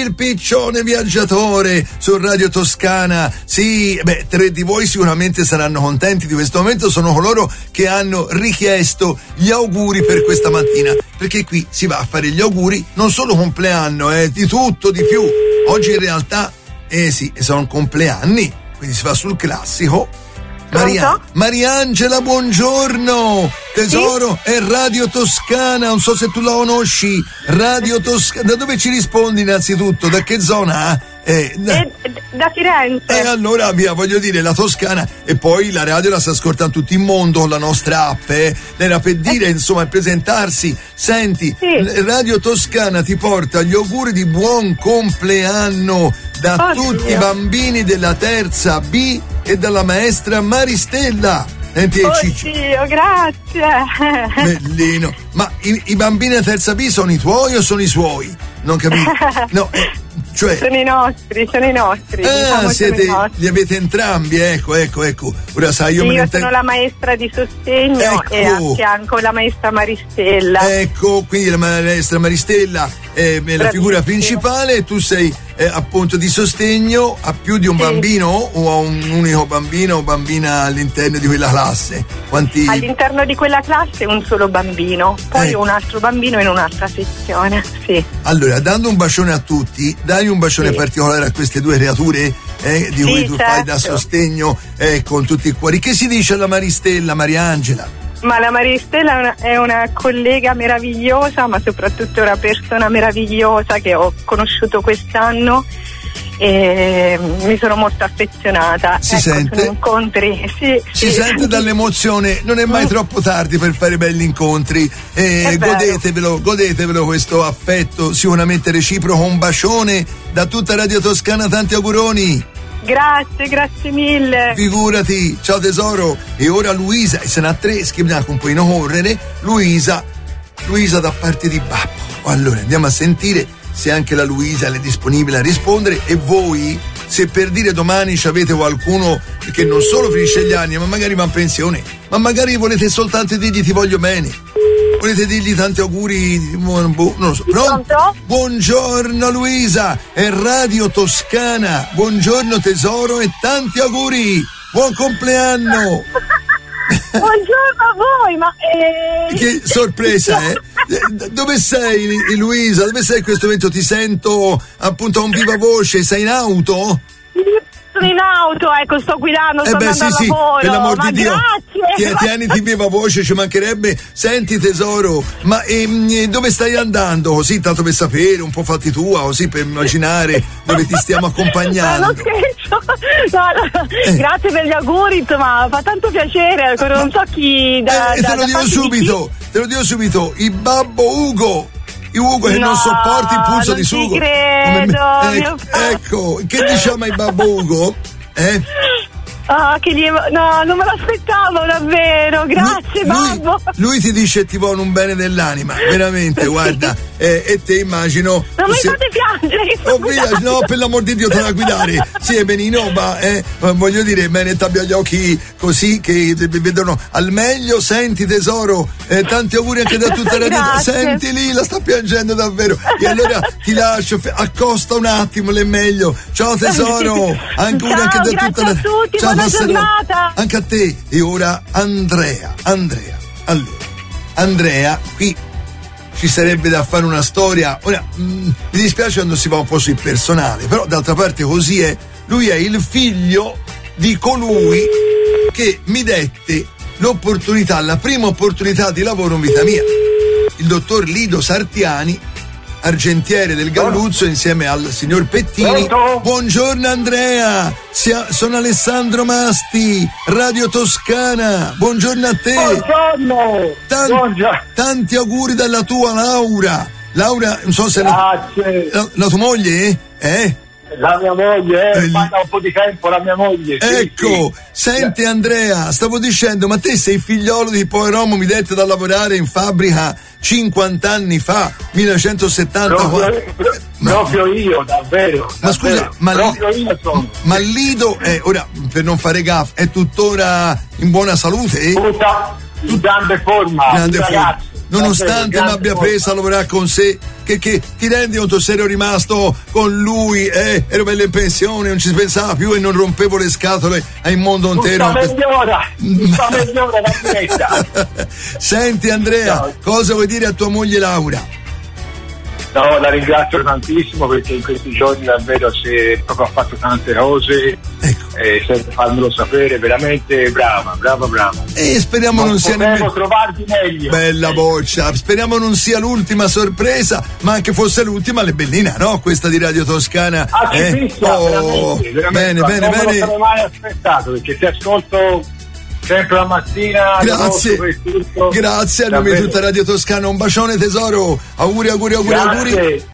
il piccione viaggiatore su Radio Toscana. Sì, tre di voi sicuramente saranno contenti di questo momento, sono coloro che hanno richiesto gli auguri per questa mattina, perché qui si va a fare gli auguri, non solo compleanno, di tutto, di più. Oggi in realtà, sì, sono compleanni, quindi si va sul classico. Mariangela, buongiorno tesoro, sì? È Radio Toscana, non so se tu la conosci. Radio Toscana, da dove ci rispondi innanzitutto? Da che zona? Da Firenze. E allora via, voglio dire, la Toscana, e poi la radio la si ascolta in tutto il mondo con la nostra app, era per dire, insomma, presentarsi. Senti, sì. Radio Toscana ti porta gli auguri di buon compleanno da tutti i bambini della terza B e dalla maestra Maristella. Senti, Dio, grazie. Bellino. Ma i bambini della terza B sono i tuoi o sono i suoi? Non capito. No, cioè sono i nostri. Diciamo, li avete entrambi, ecco. Ora sai, io sono la maestra di sostegno, e a fianco la maestra Maristella. Ecco, quindi la maestra Maristella è la figura principale e tu sei appunto di sostegno a più di un bambino o a un unico bambino o bambina all'interno di quella classe? Quanti? All'interno di quella classe un solo bambino, poi un altro bambino in un'altra sezione, sì. Allora, dando un bacione a tutti, dai un bacione particolare a queste due creature di cui tu fai da sostegno con tutti i cuori. Che si dice alla Maristella, Mariangela? Ma la Maristella è una collega meravigliosa, ma soprattutto una persona meravigliosa che ho conosciuto quest'anno e mi sono molto affezionata. Si sente? Sono incontri, si sente dall'emozione, non è mai troppo tardi per fare belli incontri. Godetevelo questo affetto sicuramente reciproco. Un bacione da tutta Radio Toscana, tanti auguroni. Grazie mille. Figurati, ciao tesoro. E ora Luisa, e se ne ha tre, schiamiamo un pochino correre. Luisa da parte di Babbo. Allora andiamo a sentire se anche la Luisa è disponibile a rispondere. E voi, se per dire domani avete qualcuno che non solo finisce gli anni, ma magari va in pensione, ma magari volete soltanto dirgli ti voglio bene, volete dirgli tanti auguri, non lo so. Pronto? Buongiorno Luisa, è Radio Toscana. Buongiorno tesoro e tanti auguri. Buon compleanno. Buongiorno a voi, ma che sorpresa, Dove sei Luisa? Dove sei in questo momento? Ti sento appunto a un viva voce, sei in auto? Sono in auto, sto guidando, sto andando al lavoro. Per l'amor di Dio, grazie. tieniti viva voce, ci mancherebbe. Senti tesoro, ma dove stai andando? Così tanto per sapere, un po' fatti tua, così per immaginare dove ti stiamo accompagnando. Non scherzo. No. Grazie per gli auguri, insomma, fa tanto piacere, non so chi te lo dico subito, il babbo Ugo che non sopporti il pulso di sugo. Credo, ecco, che diciamo ai babbo Ugo? No, non me l'aspettavo davvero, grazie babbo. Lui ti dice ti vuole un bene dell'anima, veramente, guarda, e te immagino. Non mi fate piangere. No, per l'amor di Dio, te la guidare. Sì, è benino, ma voglio dire, bene, ti abbia gli occhi così che vedono al meglio. Senti tesoro, tanti auguri anche da tutta la radio. Senti lì, la sta piangendo davvero. E allora ti lascio, accosta un attimo, l'è meglio. Ciao tesoro, anche da tutta la tutti, ciao, buona giornata. Anche a te. E ora Andrea. Allora, Andrea, qui ci sarebbe da fare una storia. Ora, mi dispiace quando si va un po' sul personale, però d'altra parte così è. Lui è il figlio di colui che mi dette l'opportunità, la prima opportunità di lavoro in vita mia, il dottor Lido Sartiani, argentiere del Galluzzo, insieme al signor Pettini. Buongiorno Andrea, sono Alessandro Masti, Radio Toscana. Buongiorno a te. Buongiorno. Tanti auguri dalla tua Laura, non so se la tua moglie La mia moglie, manca un po' di tempo la mia moglie. Ecco, senti Andrea, stavo dicendo, ma te sei figliolo di poveromo, mi dette da lavorare in fabbrica 50 anni fa, 1974. Proprio io, davvero. Ma scusa, ma Lido, ora, per non fare gaff, è tuttora in buona salute? In grande forma. Nonostante mi abbia preso a lavorare con sé, che ti rendi conto se ero rimasto con lui, ero bello in pensione, non ci si pensava più e non rompevo le scatole al mondo intero. Tutta mezz'ora la diretta. Senti Andrea, cosa vuoi dire a tua moglie Laura? No, la ringrazio tantissimo perché in questi giorni davvero si proprio ha fatto tante cose, senza farmelo sapere, veramente brava. E speriamo non sia nemmeno trovarti meglio. Bella boccia, speriamo non sia l'ultima sorpresa, ma anche fosse l'ultima Lebellina, no? Questa di Radio Toscana. Veramente. Bene. Non me lo mai aspettato perché ti ascolto sempre la mattina. Grazie a nome di tutta Radio Toscana, un bacione tesoro, auguri.